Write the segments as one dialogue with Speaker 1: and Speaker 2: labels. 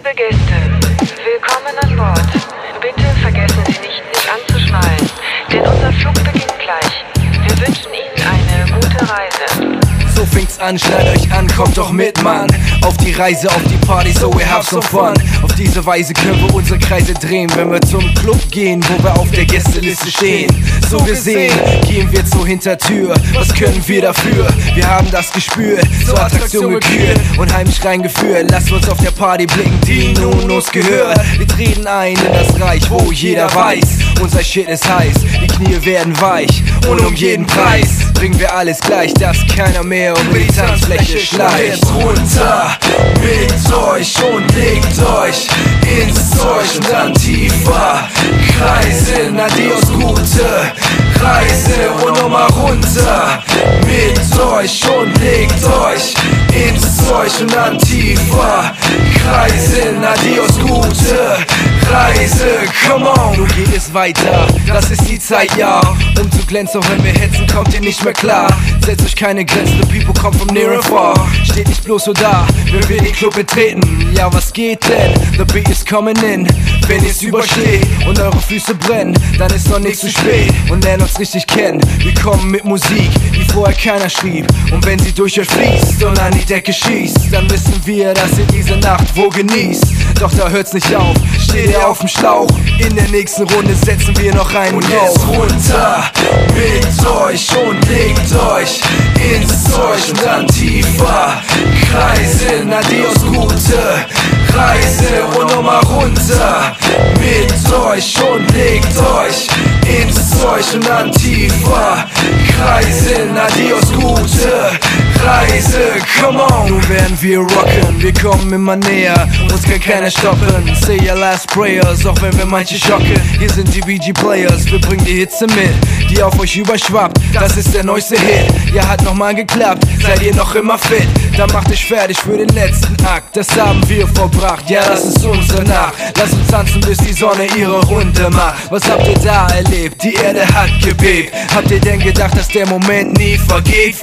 Speaker 1: Liebe Gäste, willkommen an Bord. Bitte vergessen Sie nicht, sich anzuschnallen, denn unser Flug beginnt gleich. Wir wünschen Ihnen eine gute Reise.
Speaker 2: So fängt's an, schnallt euch an, kommt doch mit, Mann. Auf die Reise, auf die Party, so we have some fun. Auf diese Weise können wir unsere Kreise drehen, wenn wir zum Club gehen, wo wir auf der Gästeliste stehen. So gesehen, gehen wir zur Hintertür. Was können wir dafür? Wir haben das Gespür, zur Attraktion gekürt und heimisch reingeführt. Lasst uns auf der Party blicken, die nun uns gehört. Wir treten ein in das Reich, wo jeder weiß, unser Shit ist heiß, die Knie werden weich und um jeden Preis bringen wir alles gleich, dass keiner mehr über die Tanzfläche schleicht. Jetzt runter mit euch und legt euch ins Zeug und dann tiefer kreisen. Adios, gute Reise und nochmal runter mit euch und legt euch ins Zeug und dann tiefer kreisen. Adios, gute Reise, come on. Nun geht es weiter, das ist die Zeit, ja. Um zu glänzen, auch wenn wir hetzen, kommt ihr nicht mehr klar. Setzt euch keine Grenzen, the people come from near and far. Steht nicht bloß so da, wenn wir den Club betreten. Ja, was geht denn? The beat is coming in. Wenn ihr's übersteht und eure Füße brennen, dann ist noch nicht zu spät und lernt uns richtig kennen. Wir kommen mit Musik, die vorher keiner schrieb. Und wenn sie durch euch fließt und an die Decke schießt, dann wissen wir, dass ihr diese Nacht wohl genießt. Doch da hört's nicht auf, steht ihr auf dem Schlauch. In der nächsten Runde setzen wir noch einen und jetzt runter mit euch und legt euch ins Zeug und dann tiefer kreisen. Adios, gute Reise und nochmal runter mit euch und legt euch ins Zeug und dann tiefer kreisen. Adios, gute Reise, come on. Nun werden wir rocken, wir kommen immer näher, uns kann keiner stoppen. Say your last prayers, auch wenn wir manche schocken. Hier sind die VG-Players, wir bringen die Hitze mit, die auf euch überschwappt. Das ist der neueste Hit, ja, hat nochmal geklappt. Seid ihr noch immer fit? Dann macht euch fertig für den letzten Akt. Das haben wir vollbracht, ja, das ist unsere Nacht. Lasst uns tanzen, bis die Sonne ihre Runde macht. Was habt ihr da erlebt? Die Erde hat gebebt. Habt ihr denn gedacht, dass der Moment nie vergeht?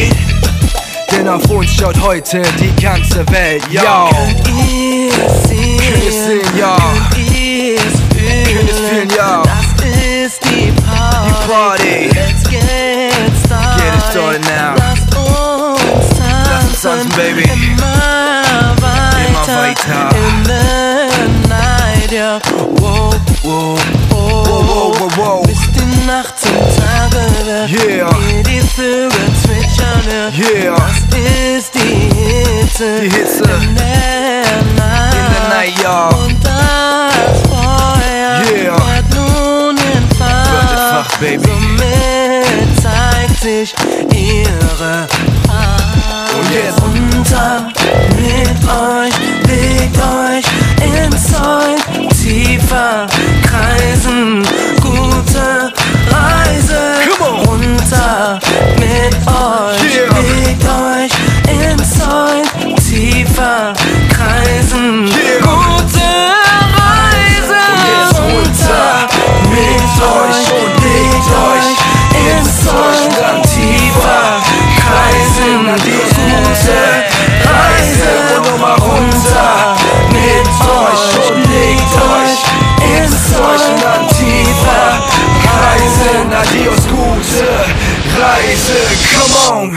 Speaker 2: Denn auf uns schaut heute die ganze Welt, yo. Könnt ihr sehen, yo. Könnt ihr fühlen, yo.
Speaker 3: Das ist die Party. Let's get started.
Speaker 2: Get it started now.
Speaker 3: Lass uns tanzen,
Speaker 2: baby.
Speaker 3: Immer weiter. In the night, yeah. Wow, wow, wow. Bis die Nacht zum Tage wird.
Speaker 2: Yeah.
Speaker 3: Wie die Vögel zwitschern.
Speaker 2: Yeah.
Speaker 3: Das ist die Hitze. In der Night,
Speaker 2: ja.
Speaker 3: Und das Feuer wird nun entfacht.
Speaker 2: Baby.
Speaker 3: Somit zeigt sich ihre Pracht.
Speaker 2: Und jetzt
Speaker 3: runter mit euch, legt euch ins Zeug, tiefer kreisen, gute Reise. Runter mit euch, legt euch ins Zeug, tiefer kreisen, gute Reise.
Speaker 2: Und jetzt runter mit euch und legt euch ins Zeug und dann tiefer kreisen. Adios, gute Reise und nochmal runter mit euch und legt euch ins Zeug und dann tiefer kreisen. Adios, gute Reise, come on.